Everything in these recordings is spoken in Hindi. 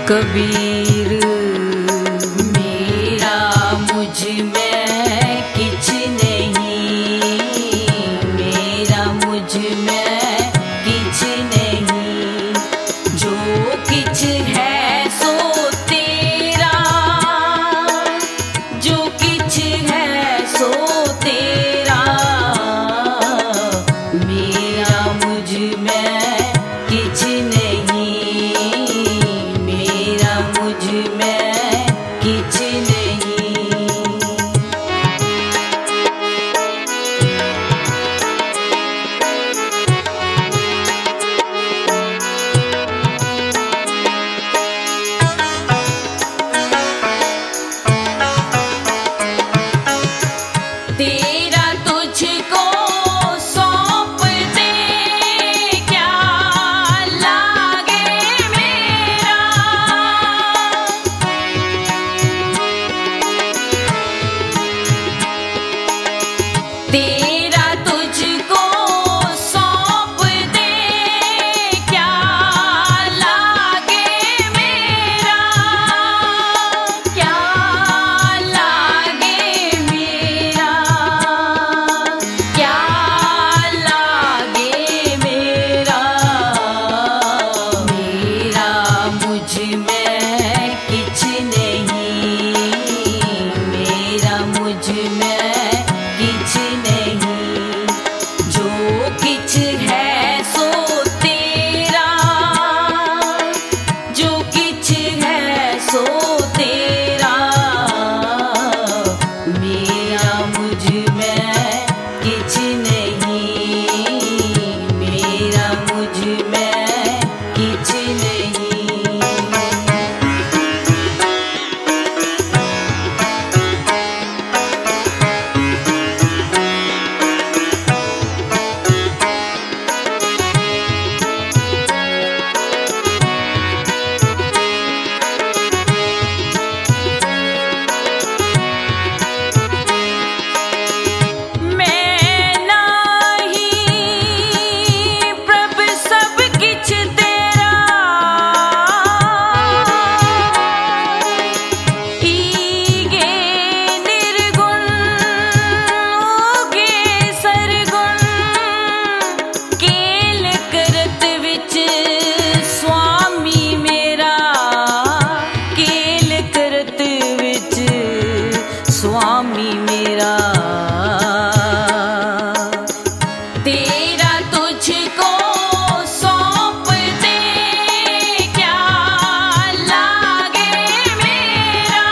कबीर मेरा मुझ में किछ नहीं, मेरा मुझ में किछ नहीं, जो किछ है सो तेरा, जो किछ है सो तेरा, मेरा मुझ में किछ नहीं, मेरा मुझ में किछ नहीं। तेरा तुझको सौंप दे क्या लागे मेरा, तेरा तुझको सौंप दे क्या लागे मेरा, क्या लागे मेरा, क्या लागे मेरा, मेरा मुझ में किछ नहीं, मेरा मुझ में किछ नहीं, जो किछ है सो तेरा, जो किछ है सो तेरा, मेरा मुझ में किछ नहीं, मेरा मुझ में किछ नहीं। मैं नाही प्रभ सब किछ तेरा, ईगे निर्गुण ओगे सरगुण, केल करत विच स्वामी मेरा, केल करत विच स्वामी मेरा, तेरा तुझको सौंप दे क्या लागे मेरा,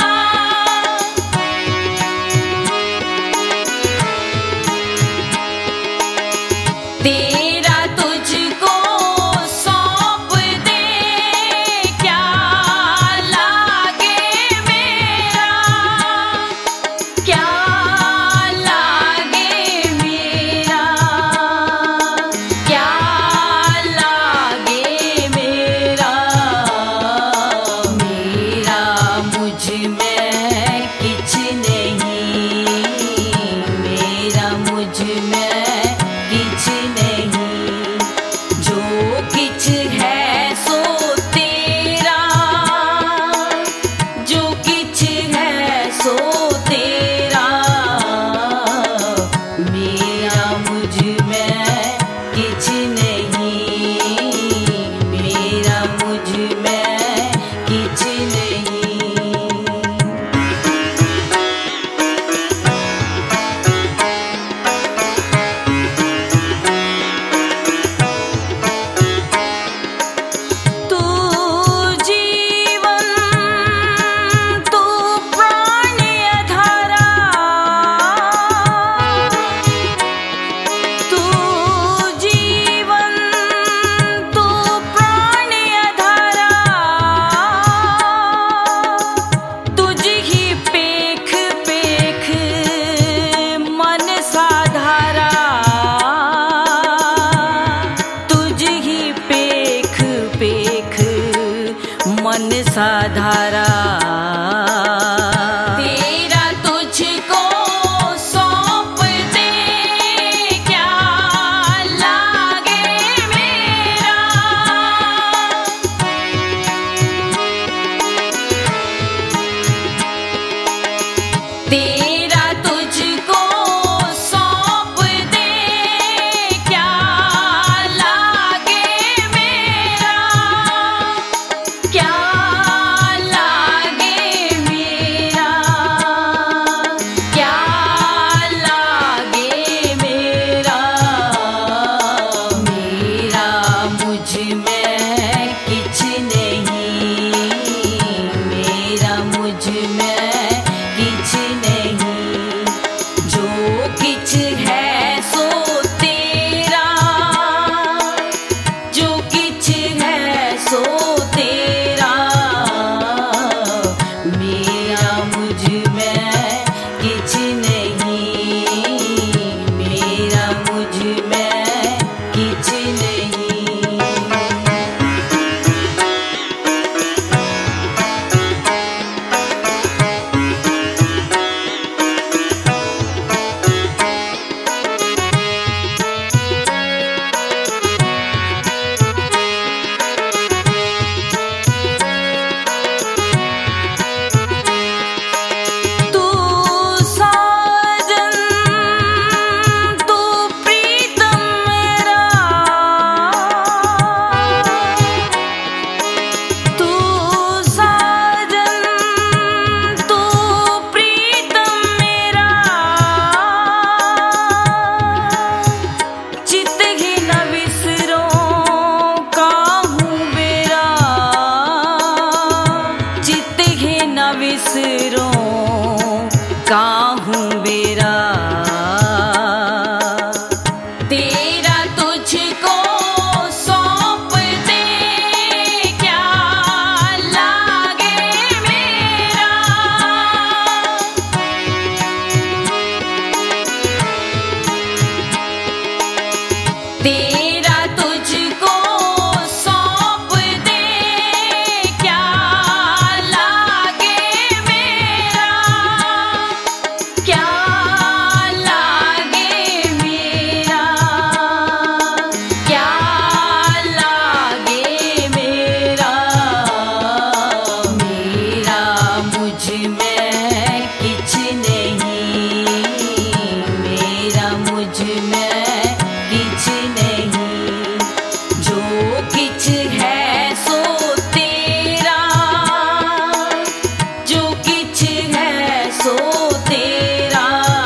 तेरा तुझको सौंप दे क्या लागे मेरा, क्या लागे मेरा, क्या लागे मेरा, मेरा मुझ में किछ नहीं, मेरा मुझ में किछ नहीं, जो किछ है सो तेरा, जो किछ है सो तेरा, मेरा मुझ में किछ नहीं, मेरा मुझ में किछ नहीं। तू जीवन तू प्राण अधारा, तू जीवन तू प्राण अधारा, तुझ ही पेख पेख मन साधारा, तुझ ही पेख पेख मन साधारा, तेरा तुझको सौंप दे क्या लागे मेरा, तेरा तुझको सौंप दे, क्या लागे मेरा, क्या लागे मेरा, क्या लागे मेरा, मेरा मुझ में किछ नहीं, मेरा मुझ में किछ नहीं, जो किछ है सो तेरा, जो किछ है सो तेरा,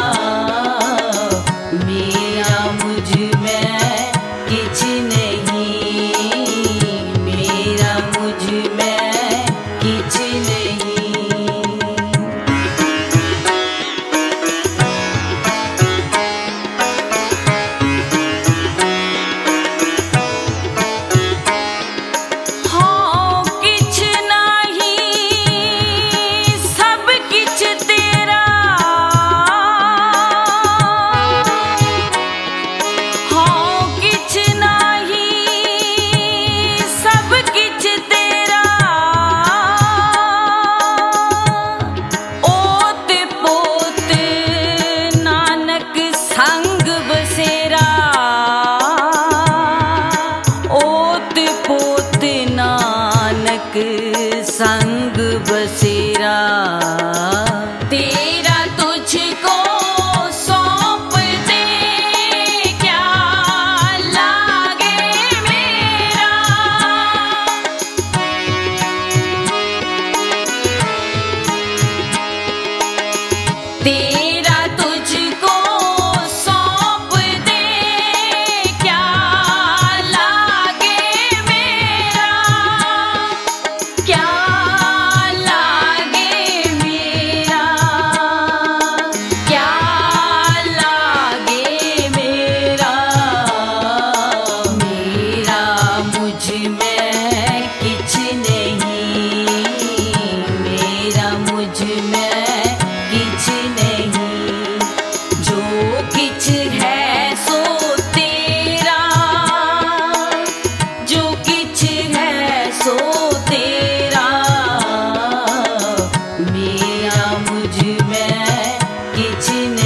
मेरा मुझ में किछ नहीं, मेरा मुझ में किछ नहीं। हाँ किछ नहीं, सब किछ तेरा, हाँ किछ नहीं, सब किछ तेरा, ओत पोत नानक संग बसेरा, ओत पोत नानक संग बसेरा, तेरा तुझको सौंप दे, क्या लागे मेरा, तेरा तुझको सौंप दे, क्या लागे मेरा, क्या लागे मेरा, क्या लागे मेरा, मेरा मुझ में किछ नहीं, मेरा मुझ में किछ नहीं, जो किछ है सो तेरा, जो किछ है सो तेरा, मेरा मुझ में किछ नहीं।